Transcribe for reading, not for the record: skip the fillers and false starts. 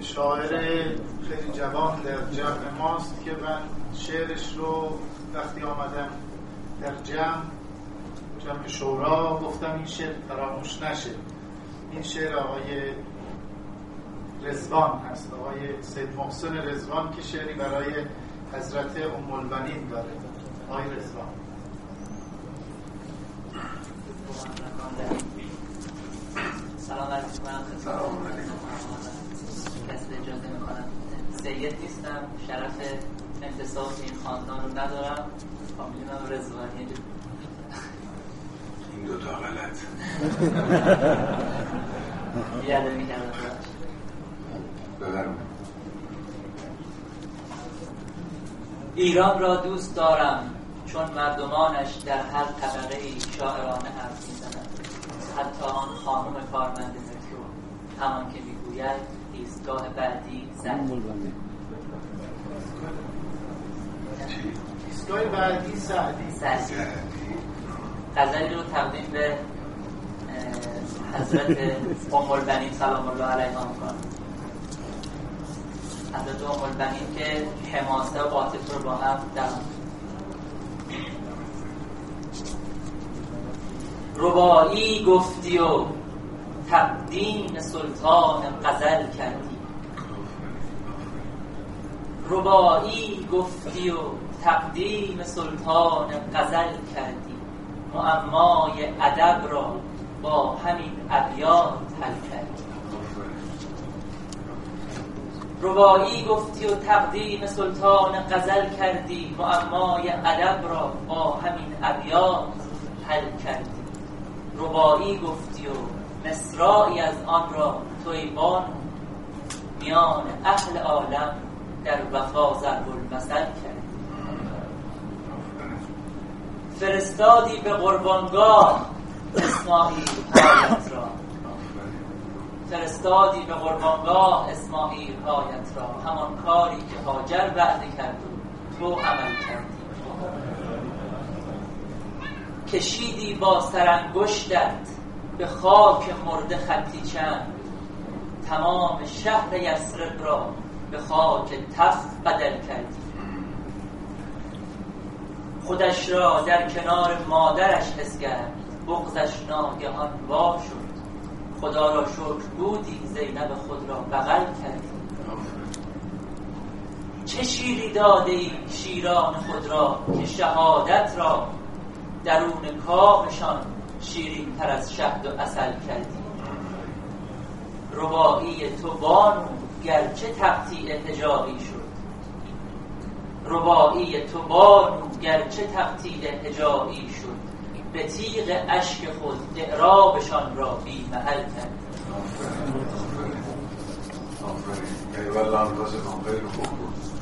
شاعر خیلی جوان در جمع ماست که من شعرش رو وقتی آمدم در جمع شورا گفتم این شعر فراموش نشه. این شعر آقای رضوان هست، آقای سید محسن رضوان که شعری برای حضرت ام البنین داره. آقای رضوان. سلام علیکم. سلام علیکم. کسی اجازه میکنم سید نیستم، شرف انتساب به این خاندان رو ندارم، فامیلم رضوانیه. این دوتا غلط بیاده میکردم ببرم. ایران را دوست دارم چون مردمانش در هر طبقه‌ای شاعرانه حرف میزنند. حتی آن خانم کارمند مترو همان که میگوید ایستگاه بعدی زد. ایستگاه بعدی سعدی. غزلی رو تقدیم به حضرت ام البنین سلام الله علیها میکنم. حضرت ام البنین که حماسه و عاطفه رو با هم در رباعی گفتی و تقدیم سلطان غزل کردی. رباعی گفتی و تقدیم سلطان غزل کردی. معمای ادب را با همین ابیات حل کردی. رباعی گفتی و تقدیم سلطان غزل کردی. معمای ادب را با همین ابیات حل کردی. رباعی گفتی و مصرعی از آن را توی بانو میان اهل عالم در وفا ضرب المثل کردی. فرستادی به قربانگاه اسماعیل هایت را. فرستادی به قربانگاه اسماعیل هایت را. همان کاری که هاجر وعده کرد و تو عمل کردی. کشیدی با سرانگشتت به خاک مرده خطی چند. تمام شهر یثرب را به خاک تف بدل کردی. خودش را در کنار مادرش حس کرد. بغضش ناگهان وا شد. خدا را شکر بودی زینب خود را بغل کردی. چه شیری داده ای شیران خود را که شهادت را درون کامشان شیرین تر از شهد و عسل کردی. رباعی تو بانو گرچه تقطیع حجابی شد. رباعی تو بانو گرچه تقطیع حجابی شد. به تیغ اشک خود اعرابشان را بی محل کردی. آفرین. ای والله هم خیلی خوب بود.